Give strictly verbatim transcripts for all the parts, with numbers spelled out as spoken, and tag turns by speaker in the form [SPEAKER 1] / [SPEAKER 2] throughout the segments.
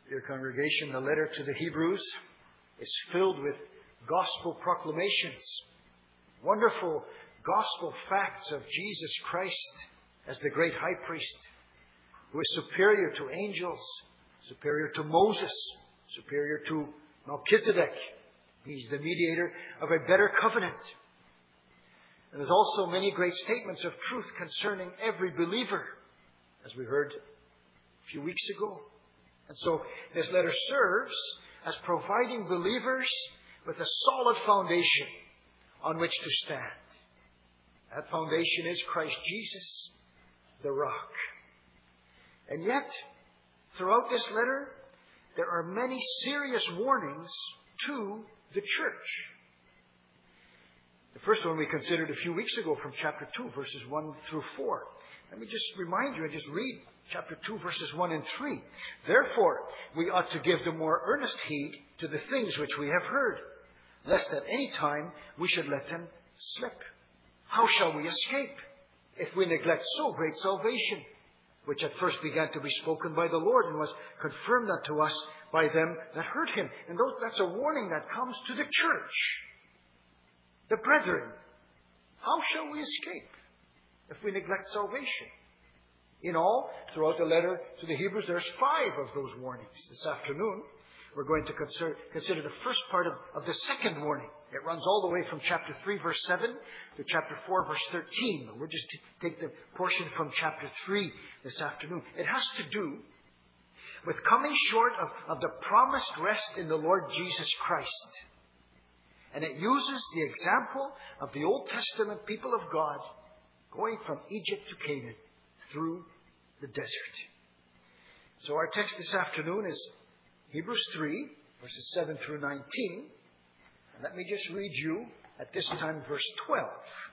[SPEAKER 1] Dear congregation, the letter to the Hebrews is filled with gospel proclamations, wonderful gospel facts of Jesus Christ as the great high priest, who is superior to angels, superior to Moses, superior to Melchizedek. He's the mediator of a better covenant. And there's also many great statements of truth concerning every believer, as we heard a few weeks ago. And so this letter serves as providing believers with a solid foundation on which to stand. That foundation is Christ Jesus, the rock. And yet, throughout this letter, there are many serious warnings to the church. The first one we considered a few weeks ago from chapter two, verses one through four. Let me just remind you and just read chapter two, verses one and three. Therefore, we ought to give the more earnest heed to the things which we have heard, lest at any time we should let them slip. How shall we escape if we neglect so great salvation, which at first began to be spoken by the Lord and was confirmed unto us by them that heard Him? And that's a warning that comes to the church, the brethren. How shall we escape if we neglect salvation? In all, throughout the letter to the Hebrews, there's five of those warnings. This afternoon, we're going to consider, consider the first part of, of the second warning. It runs all the way from chapter three, verse seven, to chapter four, verse thirteen. We'll just take the portion from chapter three this afternoon. It has to do with coming short of, of the promised rest in the Lord Jesus Christ. And it uses the example of the Old Testament people of God going from Egypt to Canaan through the desert. So our text this afternoon is Hebrews three, verses seven through nineteen. And let me just read you at this time verse twelve.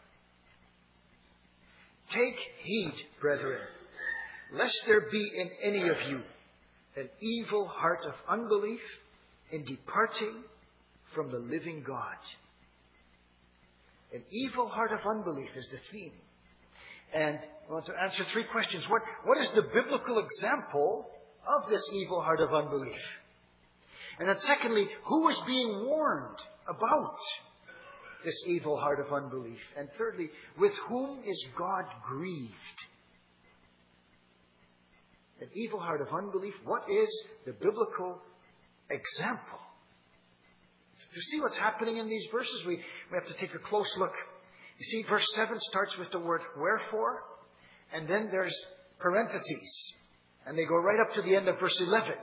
[SPEAKER 1] Take heed, brethren, lest there be in any of you an evil heart of unbelief in departing from the living God. An evil heart of unbelief is the theme. And I want to answer three questions. What, what is the biblical example of this evil heart of unbelief? And then secondly, who is being warned about this evil heart of unbelief? And thirdly, with whom is God grieved? An evil heart of unbelief, what is the biblical example? To see what's happening in these verses, we, we have to take a close look. You see, verse seven starts with the word wherefore, and then there's parentheses, and they go right up to the end of verse eleven.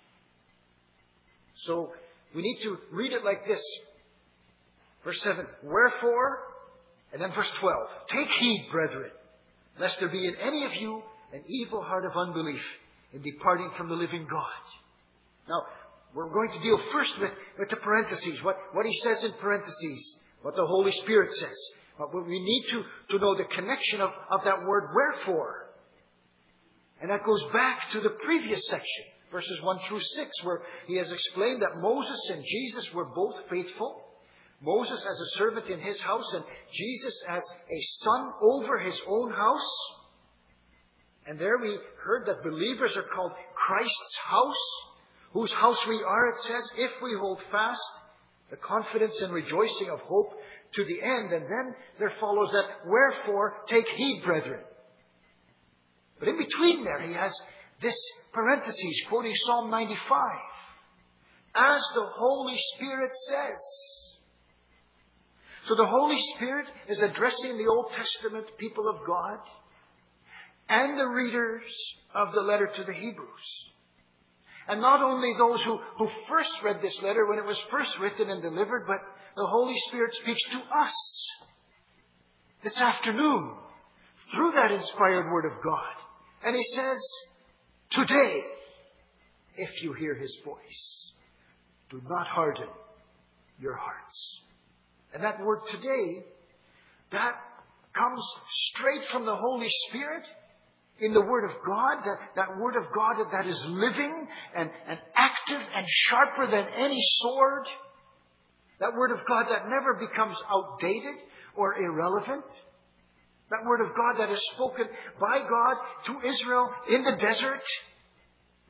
[SPEAKER 1] So we need to read it like this. Verse seven, wherefore, and then verse twelve. Take heed, brethren, lest there be in any of you an evil heart of unbelief in departing from the living God. Now, we're going to deal first with, with the parentheses, what, what he says in parentheses, what the Holy Spirit says. But we need to, to know the connection of, of that word wherefore. And that goes back to the previous section, verses one through six, where he has explained that Moses and Jesus were both faithful. Moses as a servant in his house and Jesus as a son over his own house. And there we heard that believers are called Christ's house, whose house we are, it says, if we hold fast the confidence and rejoicing of hope to the end. And then there follows that, wherefore, take heed, brethren. But in between there, he has this parenthesis, quoting Psalm ninety-five. As the Holy Spirit says. So the Holy Spirit is addressing the Old Testament people of God and the readers of the letter to the Hebrews. And not only those who, who first read this letter when it was first written and delivered, but the Holy Spirit speaks to us this afternoon through that inspired Word of God. And He says, today, if you hear His voice, do not harden your hearts. And that word today, that comes straight from the Holy Spirit in the Word of God, that, that Word of God that is living and, and active and sharper than any sword. That Word of God that never becomes outdated or irrelevant. That Word of God that is spoken by God to Israel in the desert.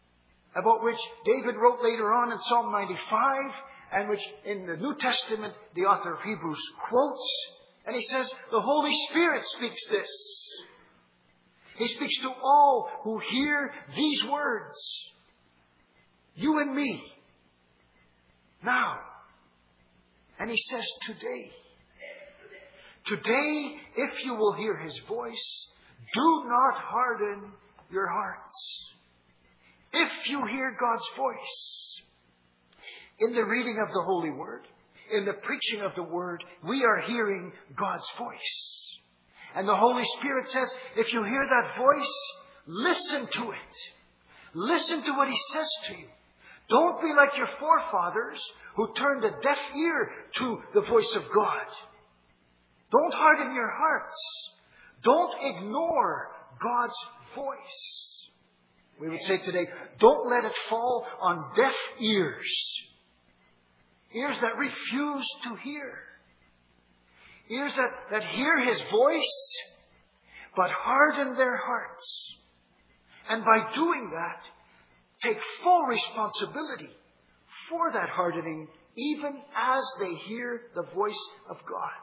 [SPEAKER 1] about which David wrote later on in Psalm ninety-five, and which in the New Testament the author of Hebrews quotes. And he says, the Holy Spirit speaks this. He speaks to all who hear these words. You and me. Now. And he says today. Today, if you will hear His voice, do not harden your hearts. If you hear God's voice in the reading of the Holy Word, in the preaching of the Word, we are hearing God's voice. And the Holy Spirit says, if you hear that voice, listen to it. Listen to what He says to you. Don't be like your forefathers who turned a deaf ear to the voice of God. Don't harden your hearts. Don't ignore God's voice. We would say today, don't let it fall on deaf ears. Ears that refuse to hear. Ears that, that hear His voice, but harden their hearts. And by doing that, take full responsibility for that hardening, even as they hear the voice of God.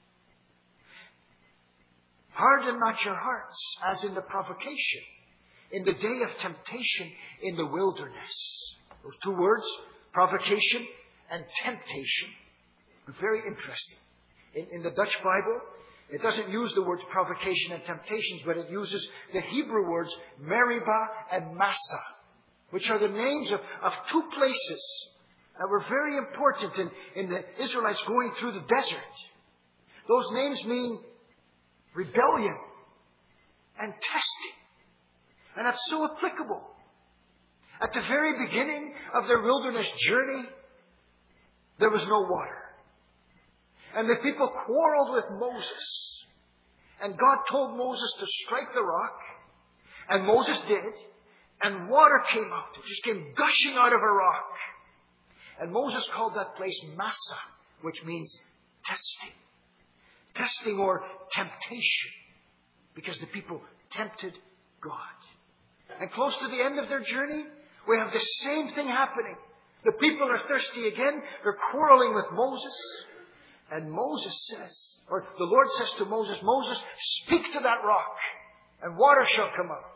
[SPEAKER 1] Harden not your hearts, as in the provocation, in the day of temptation in the wilderness. Those two words, provocation and temptation, are very interesting. In, in the Dutch Bible, it doesn't use the words provocation and temptations, but it uses the Hebrew words Meribah and Massa, which are the names of, of two places that were very important in, in the Israelites going through the desert. Those names mean rebellion and testing. And that's so applicable. At the very beginning of their wilderness journey, there was no water. And the people quarreled with Moses. And God told Moses to strike the rock. And Moses did. And water came out. It just came gushing out of a rock. And Moses called that place Massa, which means testing. Testing or temptation. Because the people tempted God. And close to the end of their journey, we have the same thing happening. The people are thirsty again. They're quarreling with Moses. And Moses says, or the Lord says to Moses, Moses, speak to that rock, and water shall come out.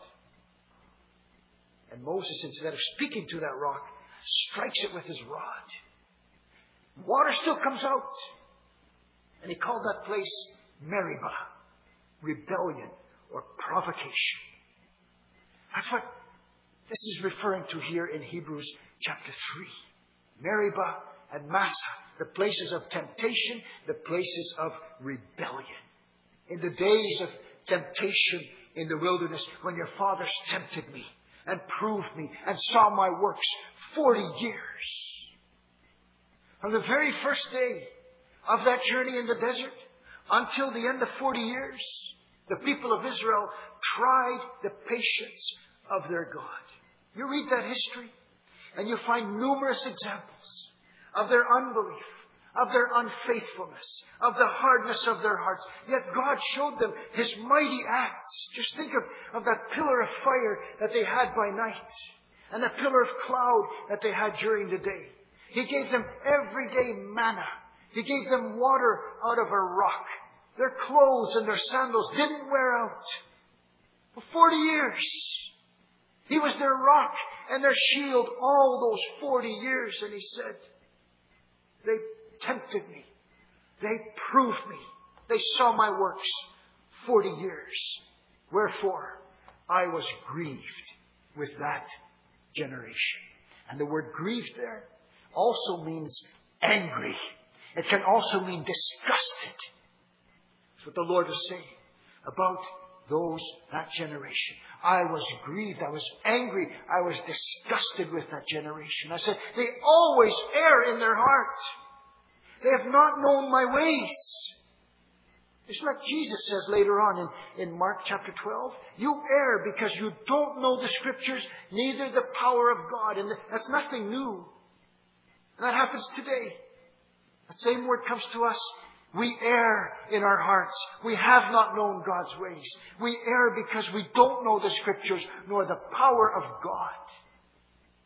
[SPEAKER 1] And Moses, instead of speaking to that rock, strikes it with his rod. Water still comes out. And he called that place Meribah, rebellion or provocation. That's what this is referring to here in Hebrews chapter three. Meribah and Massa, the places of temptation, the places of rebellion. In the days of temptation in the wilderness, when your fathers tempted me and proved me and saw my works forty years. From the very first day of that journey in the desert until the end of forty years, the people of Israel tried the patience of their God. You read that history and you find numerous examples of their unbelief, of their unfaithfulness, of the hardness of their hearts. Yet God showed them His mighty acts. Just think of, of that pillar of fire that they had by night and the pillar of cloud that they had during the day. He gave them everyday manna. He gave them water out of a rock. Their clothes and their sandals didn't wear out. For forty years. He was their rock and their shield all those forty years. And He said, they tempted me. They proved me. They saw my works forty years. Wherefore, I was grieved with that generation. And the word grieved there also means angry. It can also mean disgusted. That's what the Lord is saying about those, that generation. I was grieved. I was angry. I was disgusted with that generation. I said, they always err in their heart. They have not known my ways. It's like Jesus says later on in, in Mark chapter twelve. You err because you don't know the Scriptures, neither the power of God. And that's nothing new. And that happens today. That same word comes to us. We err in our hearts. We have not known God's ways. We err because we don't know the Scriptures nor the power of God.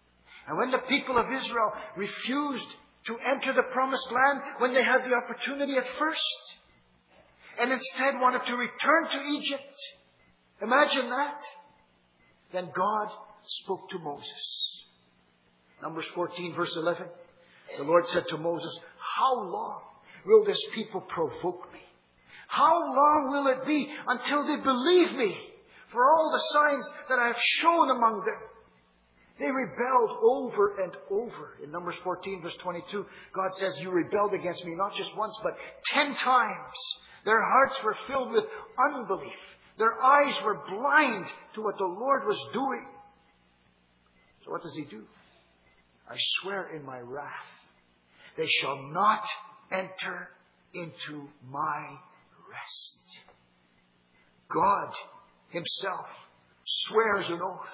[SPEAKER 1] And when the people of Israel refused to enter the promised land when they had the opportunity at first, and instead wanted to return to Egypt, imagine that. Then God spoke to Moses. Numbers fourteen, verse eleven. The Lord said to Moses, how long will this people provoke me? How long will it be until they believe me for all the signs that I have shown among them? They rebelled over and over. In Numbers fourteen, verse twenty-two, God says, you rebelled against me not just once, but ten times. Their hearts were filled with unbelief. Their eyes were blind to what the Lord was doing. So what does He do? I swear in my wrath, they shall not enter into my rest. God Himself swears an oath.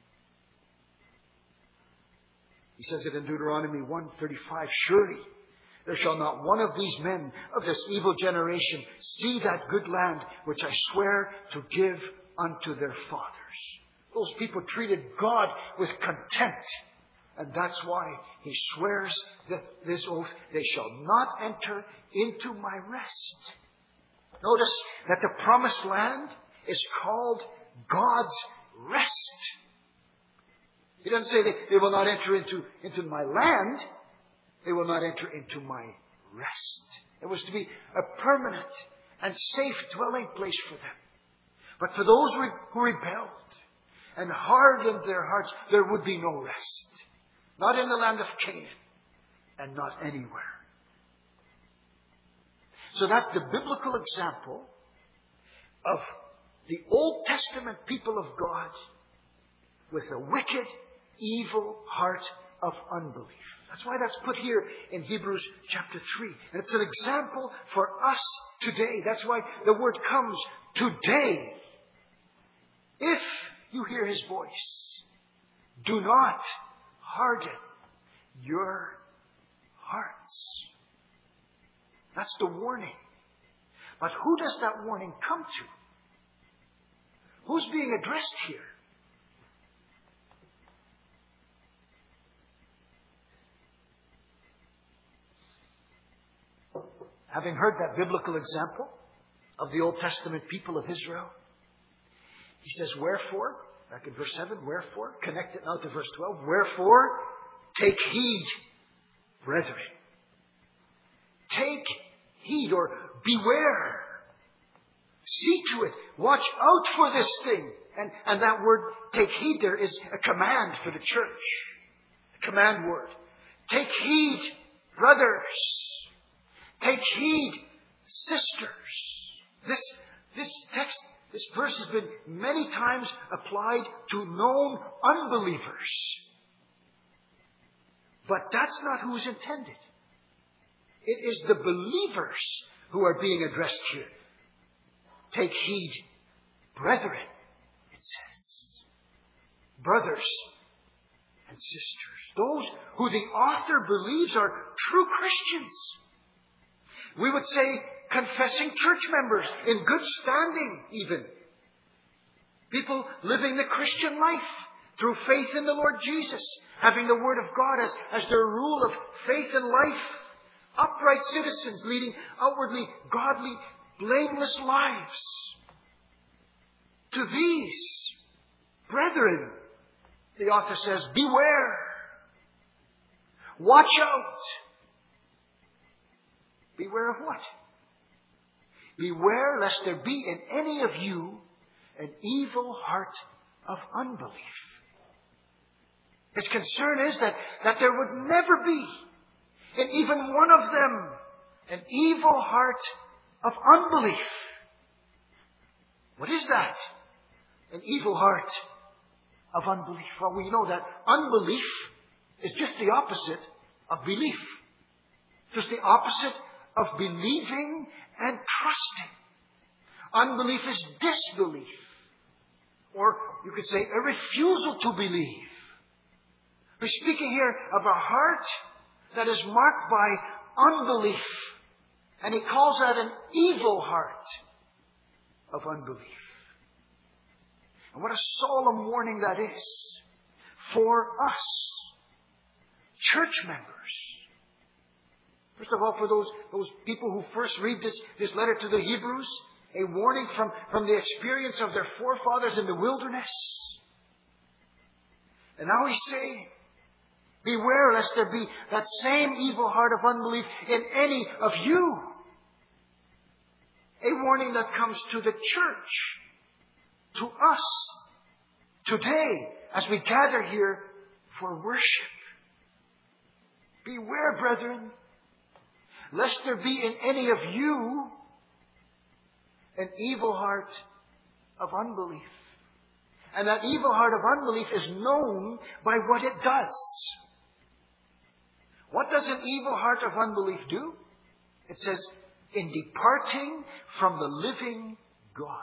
[SPEAKER 1] He says it in Deuteronomy one thirty-five, surely there shall not one of these men of this evil generation see that good land which I swear to give unto their fathers. Those people treated God with contempt. And that's why He swears that this oath, they shall not enter into my rest. Notice that the promised land is called God's rest. He doesn't say they, they will not enter into, into my land. They will not enter into my rest. It was to be a permanent and safe dwelling place for them. But for those who rebelled and hardened their hearts, there would be no rest. Not in the land of Canaan, and not anywhere. So that's the biblical example of the Old Testament people of God with a wicked, evil heart of unbelief. That's why that's put here in Hebrews chapter three. And it's an example for us today. That's why the word comes today. If you hear His voice, do not harden your hearts. That's the warning. But who does that warning come to? Who's being addressed here? Having heard that biblical example of the Old Testament people of Israel, He says, wherefore, back in verse seven, wherefore, connect it now to verse twelve, wherefore, take heed, brethren. Take heed, or beware. See to it. Watch out for this thing. And, and that word, take heed, there is a command for the church. A command word. Take heed, brothers. Take heed, sisters. This, this text, this verse has been many times applied to known unbelievers. But that's not who's intended. It is the believers who are being addressed here. Take heed, brethren, it says. Brothers and sisters. Those who the author believes are true Christians. We would say confessing church members in good standing even. People living the Christian life through faith in the Lord Jesus. Having the Word of God as, as their rule of faith and life. Upright citizens leading outwardly godly, blameless lives. To these, brethren, the author says, beware. Watch out. Beware of what? Beware lest there be in any of you an evil heart of unbelief. His concern is that, that there would never be in even one of them an evil heart of unbelief. What is that? An evil heart of unbelief. Well, we know that unbelief is just the opposite of belief. Just the opposite of believing and trusting. Unbelief is disbelief. Or you could say a refusal to believe. We're speaking here of a heart that is marked by unbelief. And he calls that an evil heart of unbelief. And what a solemn warning that is for us. church members. First of all, for those, those people who first read this, this letter to the Hebrews, a warning from, from the experience of their forefathers in the wilderness. And now he's saying, beware lest there be that same evil heart of unbelief in any of you. A warning that comes to the church, to us, today, as we gather here for worship. Beware, brethren, lest there be in any of you an evil heart of unbelief. And that evil heart of unbelief is known by what it does. What does an evil heart of unbelief do? It says, in departing from the living God.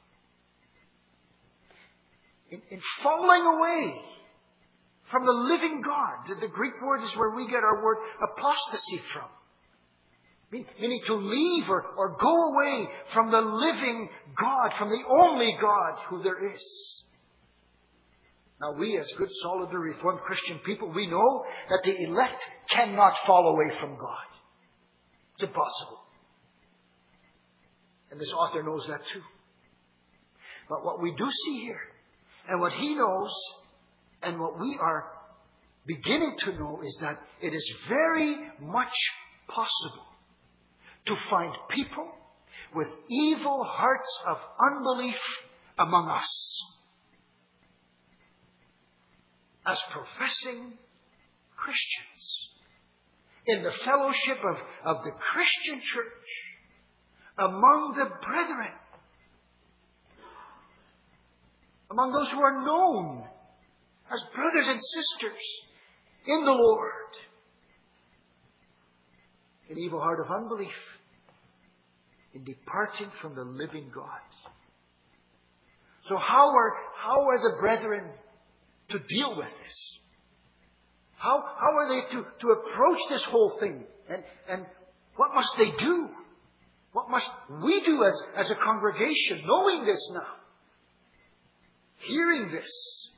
[SPEAKER 1] In, in falling away from the living God. The, the Greek word is where we get our word apostasy from. Meaning to leave or, or go away from the living God, from the only God who there is. Now we as good, solidly Reformed Christian people, we know that the elect cannot fall away from God. It's impossible. And this author knows that too. But what we do see here, and what he knows, and what we are beginning to know, is that it is very much possible to find people with evil hearts of unbelief among us. As professing Christians. In the fellowship of, of the Christian church. Among the brethren. Among those who are known as brothers and sisters in the Lord. An evil heart of unbelief. In departing from the living God. So how are, how are the brethren to deal with this? How, how are they to, to approach this whole thing? And, and what must they do? What must we do as, as a congregation, knowing this now? Hearing this.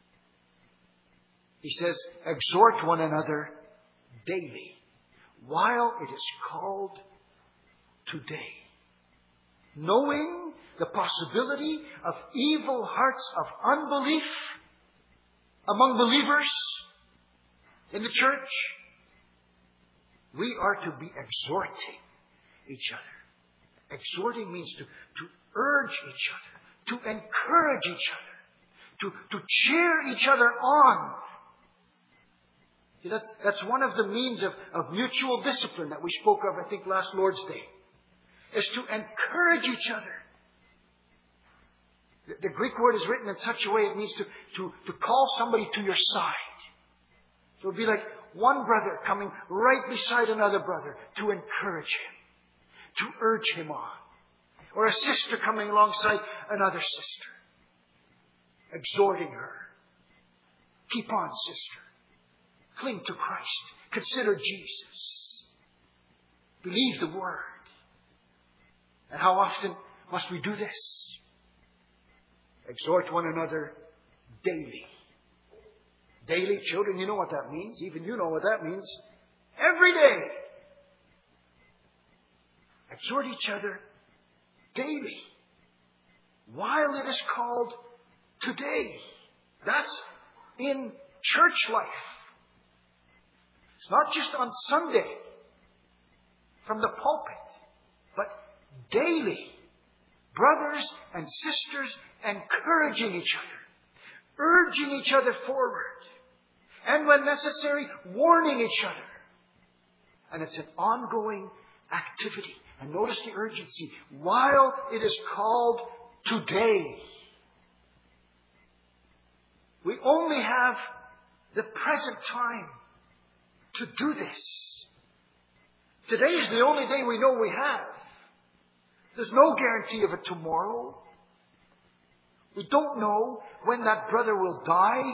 [SPEAKER 1] He says, exhort one another daily, while it is called today. Knowing the possibility of evil hearts of unbelief among believers in the church, we are to be exhorting each other. Exhorting means to, to urge each other, to encourage each other, to, to cheer each other on. See, that's, that's one of the means of, of mutual discipline that we spoke of, I think, last Lord's Day, is to encourage each other. The Greek word is written in such a way it means to, to, to call somebody to your side. So it would be like one brother coming right beside another brother to encourage him, to urge him on. Or a sister coming alongside another sister, exhorting her. Keep on, sister. Cling to Christ. Consider Jesus. Believe the Word. And how often must we do this? Exhort one another daily. Daily, children, you know what that means. Even you know what that means. Every day. Exhort each other daily. While it is called today. That's in church life. It's not just on Sunday from the pulpit, but daily. Brothers and sisters encouraging each other, urging each other forward, and when necessary, warning each other. And it's an ongoing activity. And notice the urgency. While it is called today. We only have the present time to do this. Today is the only day we know we have. There's no guarantee of it tomorrow. We don't know when that brother will die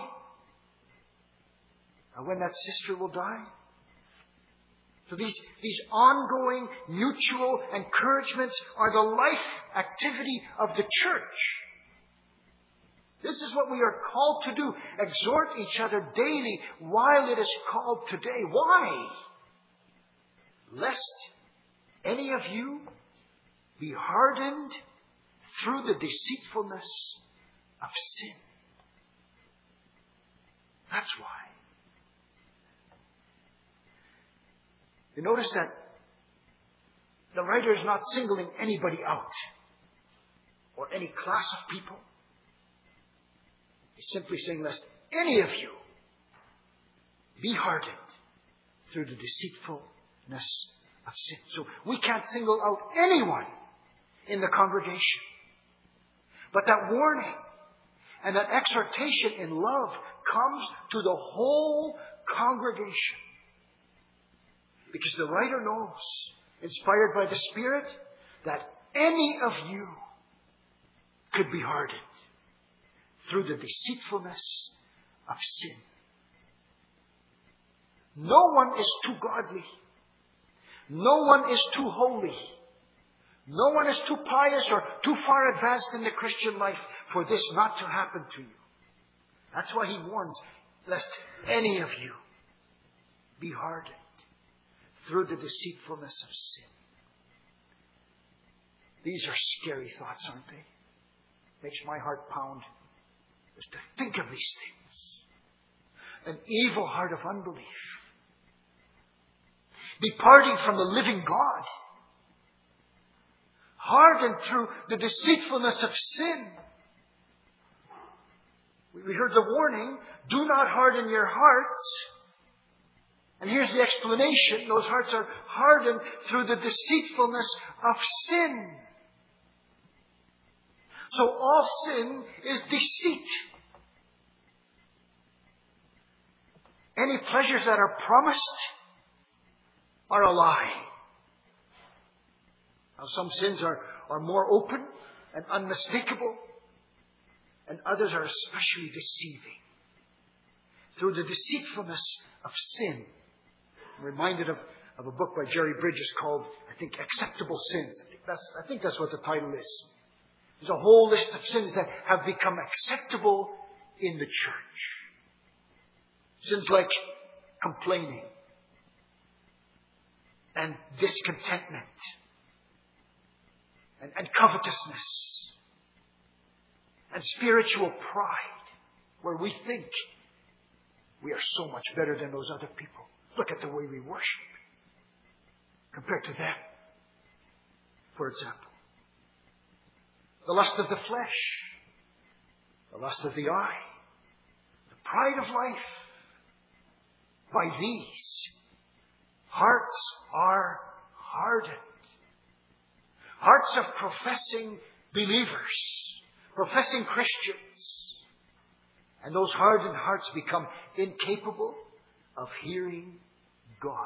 [SPEAKER 1] or when that sister will die. So these, these ongoing mutual encouragements are the life activity of the church. This is what we are called to do. Exhort each other daily while it is called today. Why? Lest any of you be hardened through the deceitfulness of sin. That's why. You notice that the writer is not singling anybody out or any class of people. He's simply saying, lest any of you be hardened through the deceitfulness of sin. So we can't single out anyone in the congregation. But that warning and that exhortation in love comes to the whole congregation. Because the writer knows, inspired by the Spirit, that any of you could be hardened through the deceitfulness of sin. No one is too godly. No one is too holy. No one is too pious or too far advanced in the Christian life for this not to happen to you. That's why he warns, lest any of you be hardened through the deceitfulness of sin. These are scary thoughts, aren't they? Makes my heart pound just to think of these things. An evil heart of unbelief. Departing from the living God. Hardened through the deceitfulness of sin. We heard the warning, do not harden your hearts. And here's the explanation. Those hearts are hardened through the deceitfulness of sin. So all sin is deceit. Any pleasures that are promised are a lie. Now, some sins are, are more open and unmistakable, and others are especially deceiving. Through the deceitfulness of sin. I'm reminded of, of a book by Jerry Bridges called, I think, Acceptable Sins. I think that's, I think that's what the title is. There's a whole list of sins that have become acceptable in the church. Sins like complaining and discontentment and, and covetousness and spiritual pride, where we think we are so much better than those other people. Look at the way we worship compared to them, for example. The lust of the flesh, the lust of the eye, the pride of life. By these, hearts are hardened. Hearts of professing believers, professing Christians. And those hardened hearts become incapable of hearing God.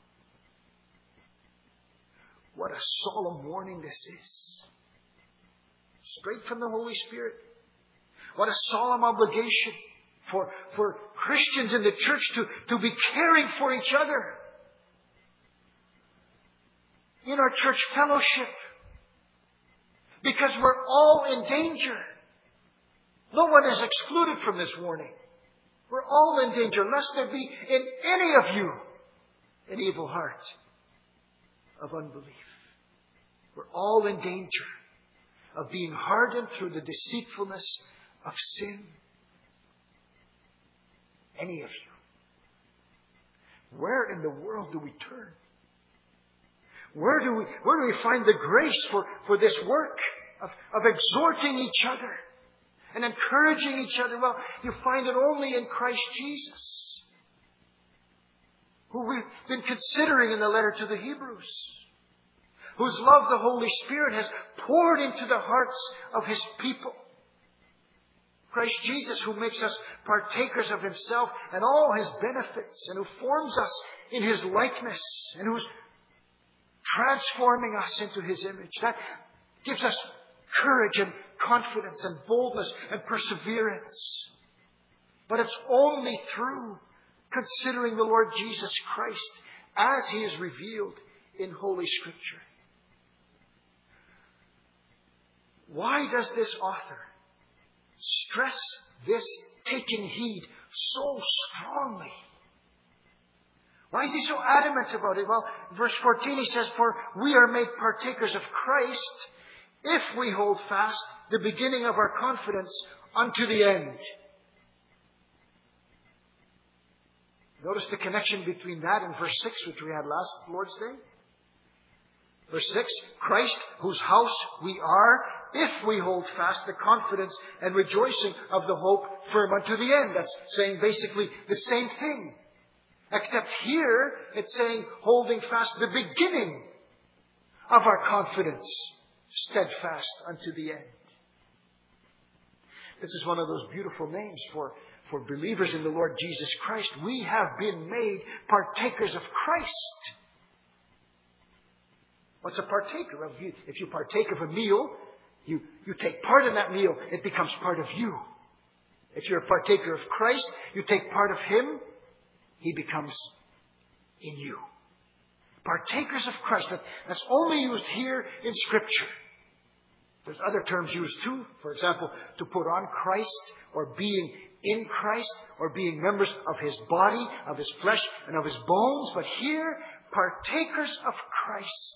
[SPEAKER 1] What a solemn warning this is. Straight from the Holy Spirit. What a solemn obligation for, for Christians in the church to, to be caring for each other. In our church fellowship. Because we're all in danger. No one is excluded from this warning. We're all in danger, lest there be in any of you an evil heart of unbelief. We're all in danger of being hardened through the deceitfulness of sin. Any of you. Where in the world do we turn? Where do we, where do we find the grace for, for this work of, of exhorting each other and encouraging each other? Well, you find it only in Christ Jesus, who we've been considering in the letter to the Hebrews, whose love the Holy Spirit has poured into the hearts of His people. Christ Jesus, who makes us partakers of Himself and all His benefits, and who forms us in His likeness, and who's transforming us into His image. That gives us courage and confidence and boldness and perseverance. But it's only through considering the Lord Jesus Christ as He is revealed in Holy Scripture. Why does this author stress this taking heed so strongly? Why is he so adamant about it? Well, verse fourteen he says, for we are made partakers of Christ if we hold fast the beginning of our confidence unto the end. Notice the connection between that and verse six, which we had last Lord's Day. Verse six, Christ, whose house we are, if we hold fast the confidence and rejoicing of the hope firm unto the end. That's saying basically the same thing. Except here, it's saying holding fast the beginning of our confidence, steadfast unto the end. This is one of those beautiful names for, for believers in the Lord Jesus Christ. We have been made partakers of Christ. What's a partaker of? You, if you partake of a meal, you, you take part in that meal. It becomes part of you. If you're a partaker of Christ, you take part of Him. He becomes in you. Partakers of Christ. That, that's only used here in Scripture. There's other terms used too. For example, to put on Christ, or being in Christ, or being members of His body, of His flesh, and of His bones. But here, partakers of Christ.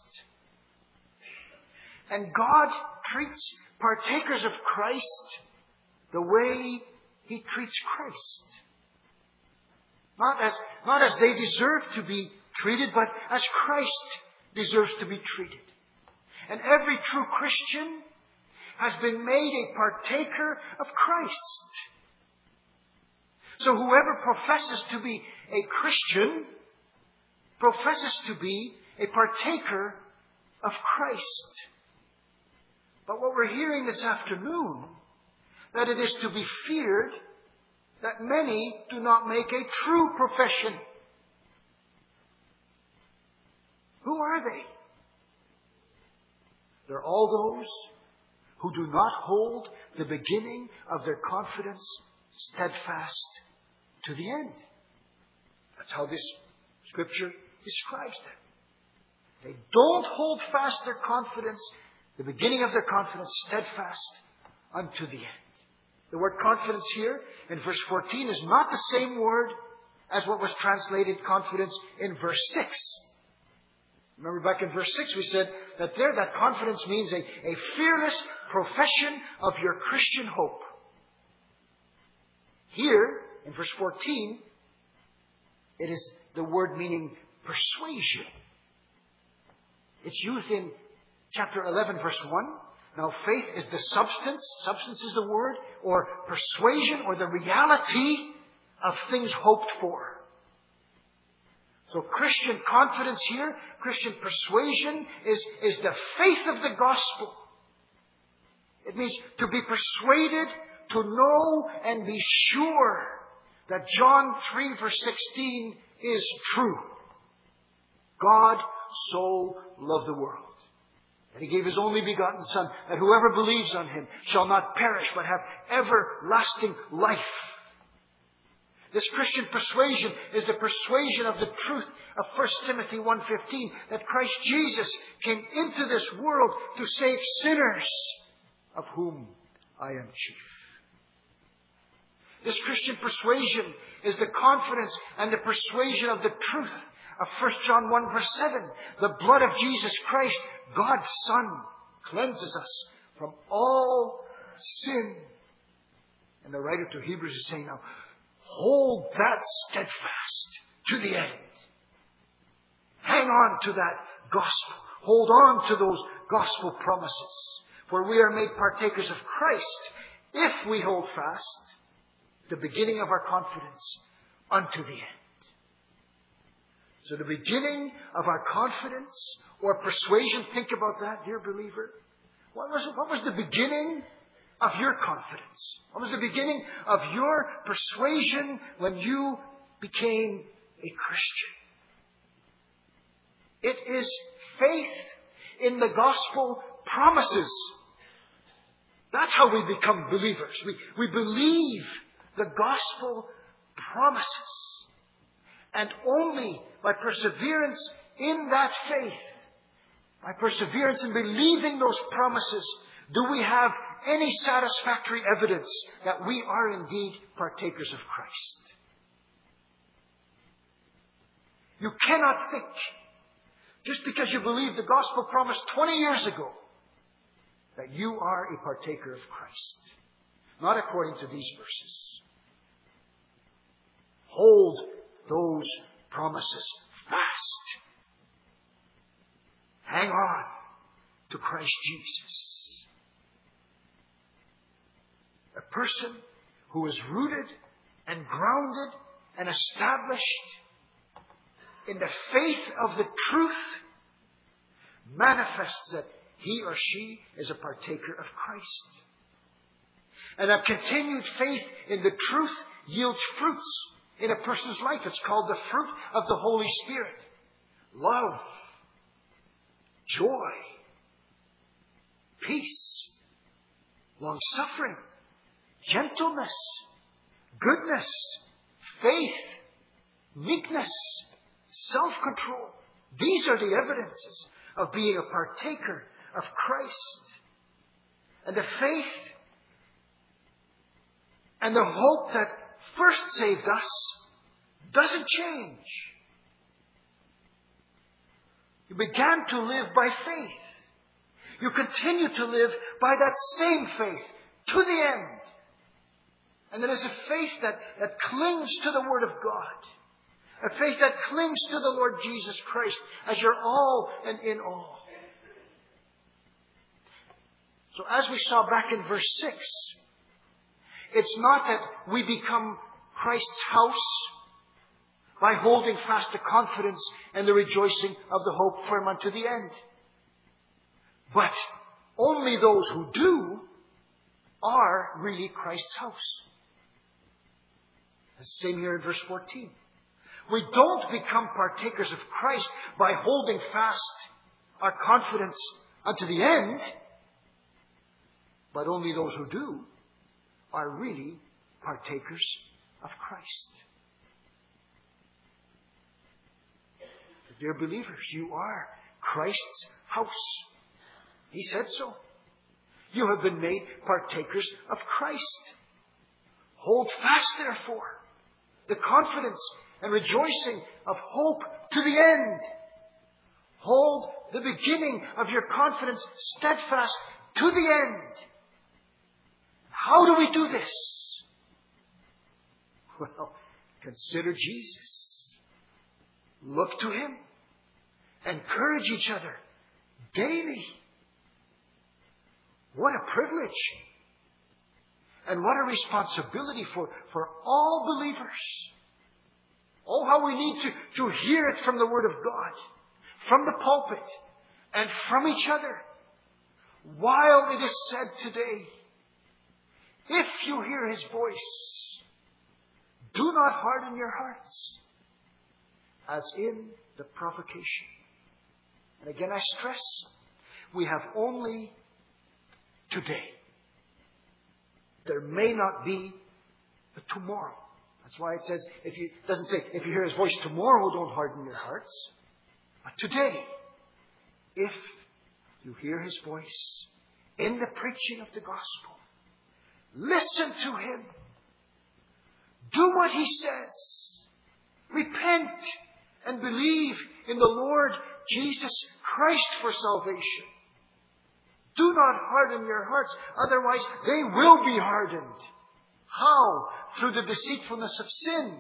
[SPEAKER 1] And God treats partakers of Christ the way He treats Christ. Not as, not as they deserve to be treated, but as Christ deserves to be treated. And every true Christian has been made a partaker of Christ. So whoever professes to be a Christian professes to be a partaker of Christ. But what we're hearing this afternoon, that it is to be feared that many do not make a true profession. Who are they? They're all those who do not hold the beginning of their confidence steadfast to the end. That's how this Scripture describes them. They don't hold fast their confidence, the beginning of their confidence, steadfast unto the end. The word confidence here in verse fourteen is not the same word as what was translated confidence in verse six. Remember back in verse six we said that there that confidence means a, a fearless profession of your Christian hope. Here, in verse fourteen, it is the word meaning persuasion. It's used in chapter eleven, verse one. Now, faith is the substance, substance is the word, or persuasion, or the reality of things hoped for. So Christian confidence here, Christian persuasion is, is the faith of the gospel. It means to be persuaded, to know and be sure that John three verse sixteen is true. God so loved the world that He gave His only begotten Son, that whoever believes on Him shall not perish, but have everlasting life. This Christian persuasion is the persuasion of the truth of First Timothy one fifteen, that Christ Jesus came into this world to save sinners, of whom I am chief. This Christian persuasion is the confidence and the persuasion of the truth of First John one verse seven. The blood of Jesus Christ, God's Son, cleanses us from all sin. And the writer to Hebrews is saying now, hold that steadfast to the end. Hang on to that gospel. Hold on to those gospel promises. For we are made partakers of Christ if we hold fast the beginning of our confidence unto the end. So the beginning of our confidence or persuasion, think about that, dear believer. What was, what was the beginning of your confidence? What was the beginning of your persuasion when you became a Christian? It is faith in the gospel promises. That's how we become believers. We, we believe the gospel promises. And only by perseverance in that faith, by perseverance in believing those promises, do we have any satisfactory evidence that we are indeed partakers of Christ. You cannot think, just because you believe the gospel promise twenty years ago, that you are a partaker of Christ. Not according to these verses. Hold those promises fast. Hang on to Christ Jesus. A person who is rooted and grounded and established in the faith of the truth manifests that he or she is a partaker of Christ. And a continued faith in the truth yields fruits in a person's life. It's called the fruit of the Holy Spirit. Love, joy, peace, long-suffering, gentleness, goodness, faith, meekness, self-control. These are the evidences of being a partaker of Christ. And the faith and the hope that first saved us doesn't change. You began to live by faith. You continue to live by that same faith to the end. And it is a faith that, that clings to the Word of God. A faith that clings to the Lord Jesus Christ as your all and in all. So as we saw back in verse six, it's not that we become Christ's house by holding fast the confidence and the rejoicing of the hope firm unto the end. But only those who do are really Christ's house. The same here in verse fourteen. We don't become partakers of Christ by holding fast our confidence unto the end, but only those who do are really partakers of Christ. Dear believers, you are Christ's house. He said so. You have been made partakers of Christ. Hold fast, therefore, the confidence and rejoicing of hope to the end. Hold the beginning of your confidence steadfast to the end. How do we do this? Well, consider Jesus. Look to Him. Encourage each other daily. What a privilege. And what a responsibility for, for all believers. Oh, how we need to, to hear it from the Word of God, from the pulpit, and from each other. While it is said today, if you hear His voice, do not harden your hearts, as in the provocation. And again I stress, we have only today. There may not be a tomorrow. That's why it says, if you, it doesn't say, if you hear His voice tomorrow, don't harden your hearts. But today, if you hear His voice in the preaching of the gospel, listen to Him. Do what He says. Repent and believe in the Lord Jesus Christ for salvation. Do not harden your hearts, otherwise they will be hardened. How? Through the deceitfulness of sin.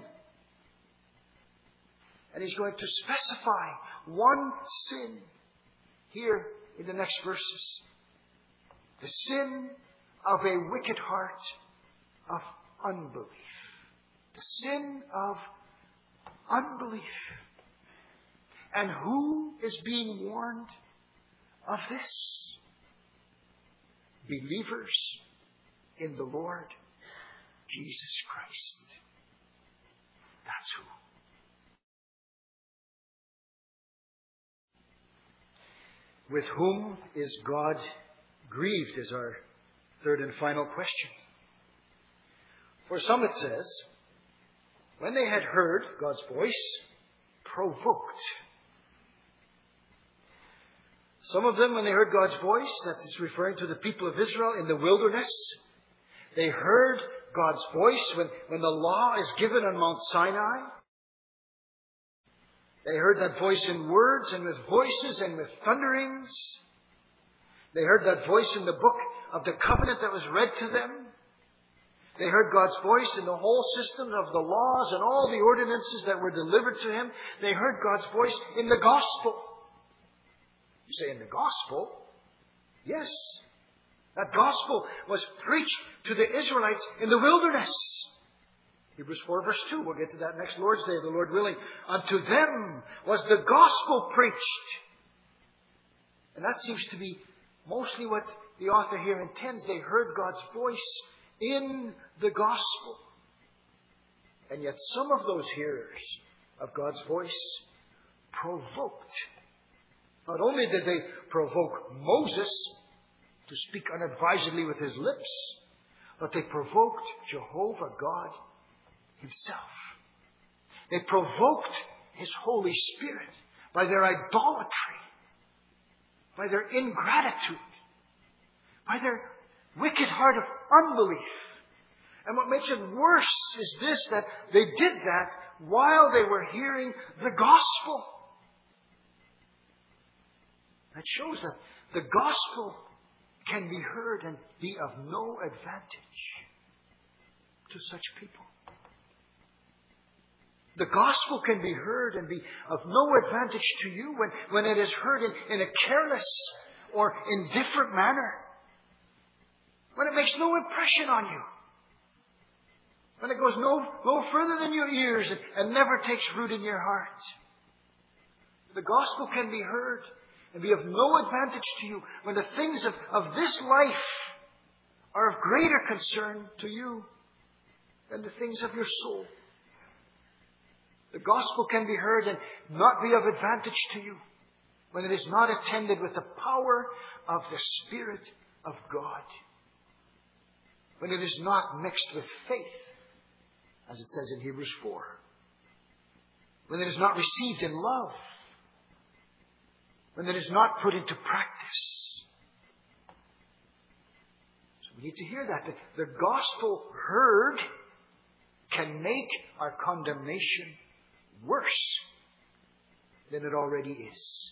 [SPEAKER 1] And He's going to specify one sin here in the next verses. The sin of a wicked heart of unbelief. The sin of unbelief. And who is being warned of this? Believers in the Lord Jesus Christ. That's who. With whom is God grieved is our third and final question. For some it says, when they had heard God's voice, provoked. Some of them, when they heard God's voice, that is referring to the people of Israel in the wilderness, they heard God's voice when, when the law is given on Mount Sinai. They heard that voice in words and with voices and with thunderings. They heard that voice in the book of the covenant that was read to them. They heard God's voice in the whole system of the laws and all the ordinances that were delivered to him. They heard God's voice in the gospel. You say, in the gospel? Yes. That gospel was preached to the Israelites in the wilderness. Hebrews four verse two. We'll get to that next Lord's Day, the Lord willing. Unto them was the gospel preached. And that seems to be mostly what the author here intends. They heard God's voice in the gospel. And yet some of those hearers of God's voice provoked. Not only did they provoke Moses to speak unadvisedly with his lips, but they provoked Jehovah God himself. They provoked his Holy Spirit by their idolatry, by their ingratitude, by their wicked heart of unbelief. And what makes it worse is this, that they did that while they were hearing the gospel. That shows that the gospel can be heard and be of no advantage to such people. The gospel can be heard and be of no advantage to you when, when it is heard in, in a careless or indifferent manner. When it makes no impression on you. When it goes no, no further than your ears and, and never takes root in your heart. The gospel can be heard and be of no advantage to you when the things of, of this life are of greater concern to you than the things of your soul. The gospel can be heard and not be of advantage to you when it is not attended with the power of the Spirit of God. When it is not mixed with faith, as it says in Hebrews four. When it is not received in love. When it is not put into practice. So we need to hear that. The, the gospel heard can make our condemnation worse than it already is.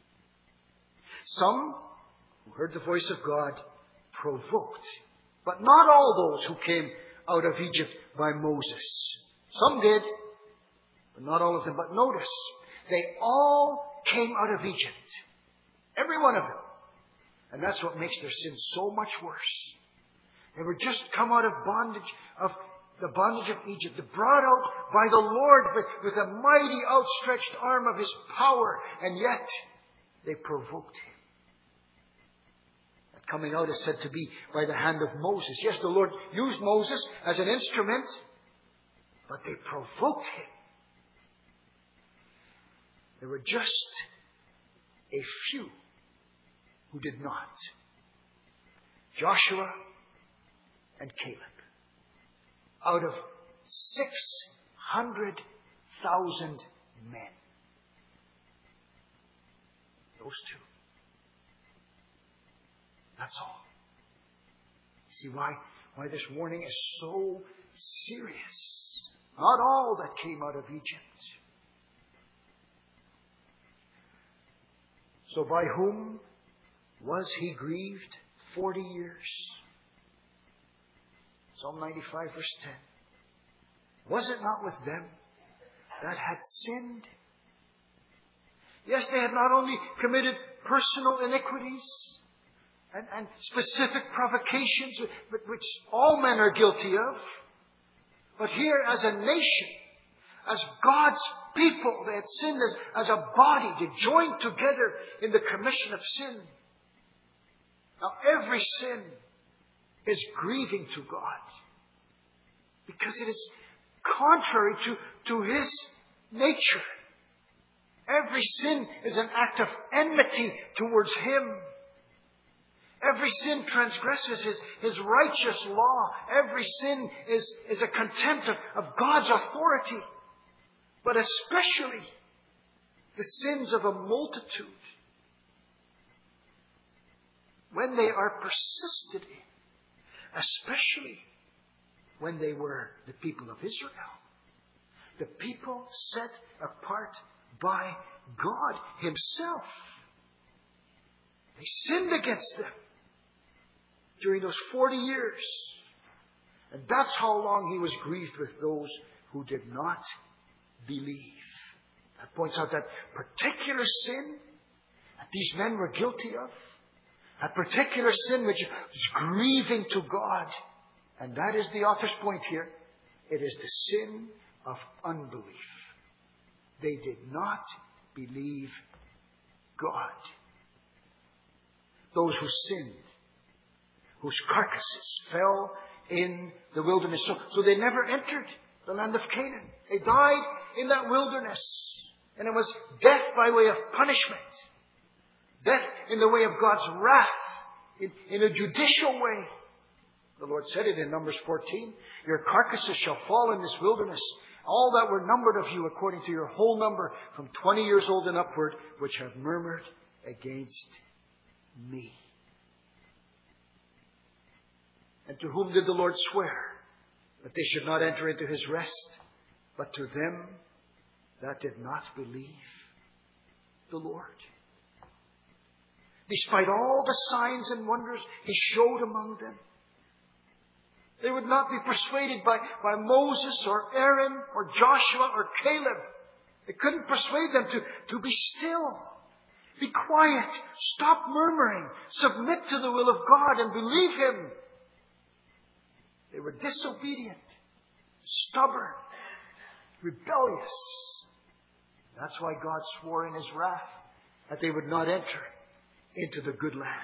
[SPEAKER 1] Some who heard the voice of God provoked, but not all those who came out of Egypt by Moses. Some did, but not all of them. But notice, they all came out of Egypt. Every one of them. And that's what makes their sin so much worse. They were just come out of bondage, of the bondage of Egypt, brought out by the Lord with, with a mighty outstretched arm of his power, and yet they provoked him. That coming out is said to be by the hand of Moses. Yes, the Lord used Moses as an instrument, but they provoked him. There were just a few who did not. Joshua and Caleb. Out of six hundred thousand men. Those two. That's all. You see why, why this warning is so serious. Not all that came out of Egypt. So by whom was he grieved forty years? Psalm ninety-five verse ten. Was it not with them that had sinned? Yes, they had not only committed personal iniquities and, and specific provocations, but which all men are guilty of. But here as a nation, as God's people, they had sinned as, as a body. They joined together in the commission of sin. Now every sin is grieving to God. Because it is contrary to, to His nature. Every sin is an act of enmity towards Him. Every sin transgresses His, His righteous law. Every sin is, is a contempt of, of God's authority. But especially the sins of a multitude when they are persisted in, especially when they were the people of Israel, the people set apart by God Himself. They sinned against them during those forty years. And that's how long He was grieved with those who did not believe. That points out that particular sin that these men were guilty of, a particular sin which is grieving to God. And that is the author's point here. It is the sin of unbelief. They did not believe God. Those who sinned, whose carcasses fell in the wilderness. So, so they never entered the land of Canaan. They died in that wilderness. And it was death by way of punishment. Death in the way of God's wrath. In, in a judicial way. The Lord said it in Numbers fourteen. Your carcasses shall fall in this wilderness. All that were numbered of you according to your whole number from twenty years old and upward, which have murmured against me. And to whom did the Lord swear that they should not enter into His rest, but to them that did not believe the Lord? Despite all the signs and wonders He showed among them, they would not be persuaded by, by Moses or Aaron or Joshua or Caleb. They couldn't persuade them to, to be still. Be quiet. Stop murmuring. Submit to the will of God and believe Him. They were disobedient, stubborn, rebellious. That's why God swore in His wrath that they would not enter into the good land.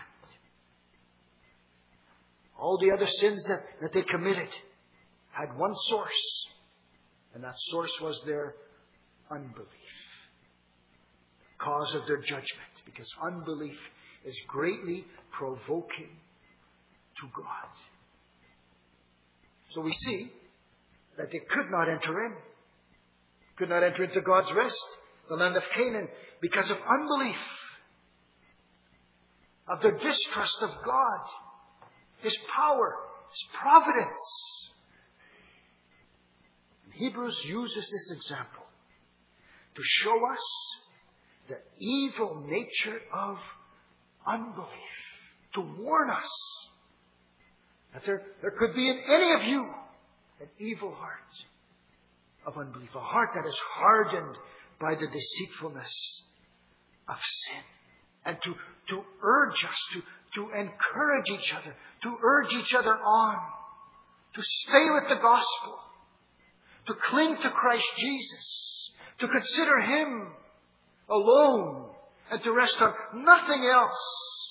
[SPEAKER 1] All the other sins that, that they committed had one source, and that source was their unbelief. The cause of their judgment, because unbelief is greatly provoking to God. So we see that they could not enter in. Could not enter into God's rest, the land of Canaan, because of unbelief. Of their distrust of God, His power, His providence. And Hebrews uses this example to show us the evil nature of unbelief. To warn us that there, there could be in any of you an evil heart of unbelief. A heart that is hardened by the deceitfulness of sin. And to, to urge us, to, to encourage each other, to urge each other on, to stay with the gospel, to cling to Christ Jesus, to consider Him alone, and to rest on nothing else.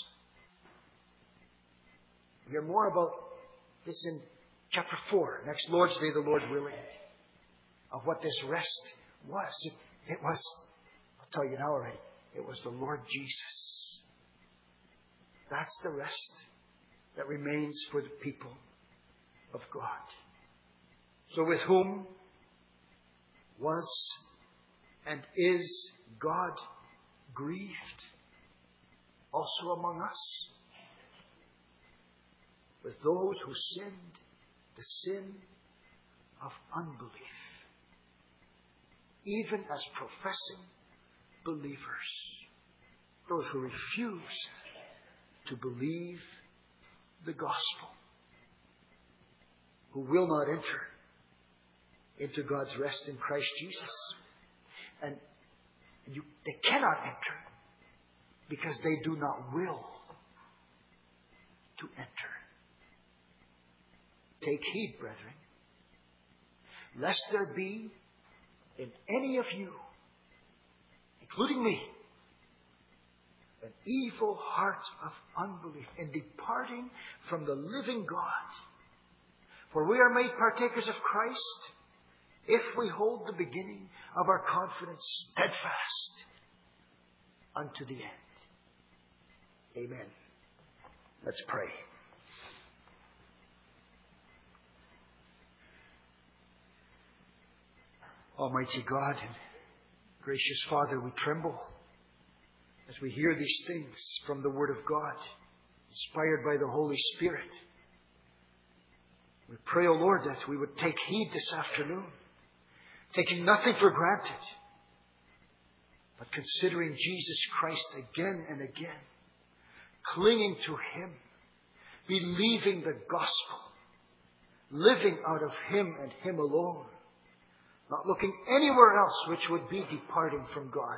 [SPEAKER 1] We'll hear more about this in chapter four, next Lord's Day, the Lord willing, of what this rest was. It, it was, I'll tell you now already, it was the Lord Jesus. That's the rest that remains for the people of God. So with whom was and is God grieved? Also among us. With those who sinned the sin of unbelief. Even as professing believers. Those who refused to believe the gospel. Who will not enter into God's rest in Christ Jesus. And you, they cannot enter because they do not will to enter. Take heed, brethren, lest there be in any of you, including me, an evil heart of unbelief in departing from the living God. For we are made partakers of Christ if we hold the beginning of our confidence steadfast unto the end. Amen. Let's pray. Almighty God and gracious Father, we tremble as we hear these things from the Word of God. inspired by the Holy Spirit. We pray, O Lord, that we would take heed this afternoon, taking nothing for granted, but considering Jesus Christ again and again, clinging to Him, believing the gospel, living out of Him and Him alone, not looking anywhere else which would be departing from God.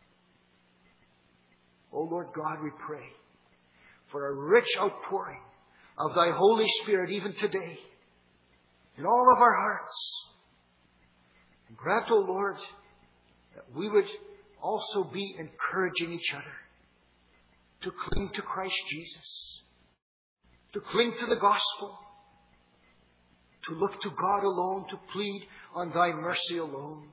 [SPEAKER 1] O Lord God, we pray for a rich outpouring of Thy Holy Spirit even today in all of our hearts. And grant, O Lord, that we would also be encouraging each other to cling to Christ Jesus, to cling to the gospel, to look to God alone, to plead on Thy mercy alone,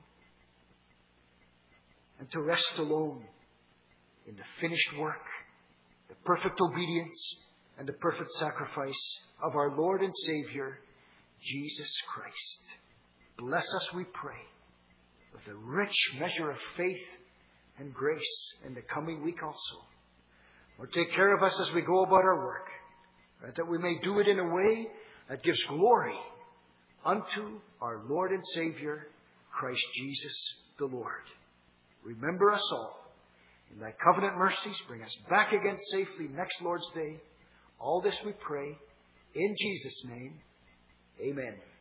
[SPEAKER 1] and to rest alone in the finished work, the perfect obedience, and the perfect sacrifice of our Lord and Savior, Jesus Christ. Bless us, we pray, with a rich measure of faith and grace in the coming week also. Lord, take care of us as we go about our work, right, that we may do it in a way that gives glory unto our Lord and Savior, Christ Jesus the Lord. Remember us all. In Thy covenant mercies, bring us back again safely next Lord's Day. All this we pray in Jesus' name. Amen.